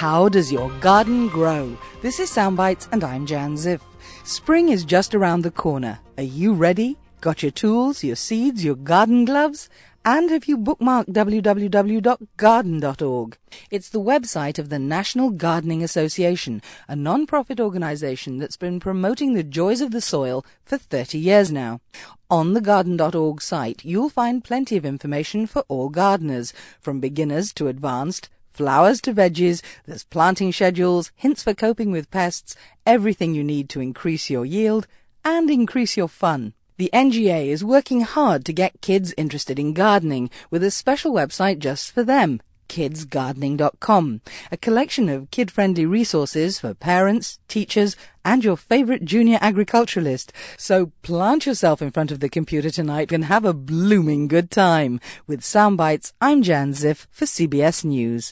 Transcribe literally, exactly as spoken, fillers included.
How does your garden grow? This is Soundbites and I'm Jan Ziff. Spring is just around the corner. Are you ready? Got your tools, your seeds, your garden gloves? And have you bookmarked w w w dot garden dot org? It's the website of the National Gardening Association, a non-profit organization that's been promoting the joys of the soil for thirty years now. On the garden dot org site, you'll find plenty of information for all gardeners, from beginners to advanced, flowers to veggies. There's planting schedules, hints for coping with pests, everything you need to increase your yield and increase your fun. The N G A is working hard to get kids interested in gardening with a special website just for them, kids gardening dot com, a collection of kid-friendly resources for parents, teachers, and your favorite junior agriculturalist. So plant yourself in front of the computer tonight and have a blooming good time. With Soundbites, I'm Jan Ziff for C B S News.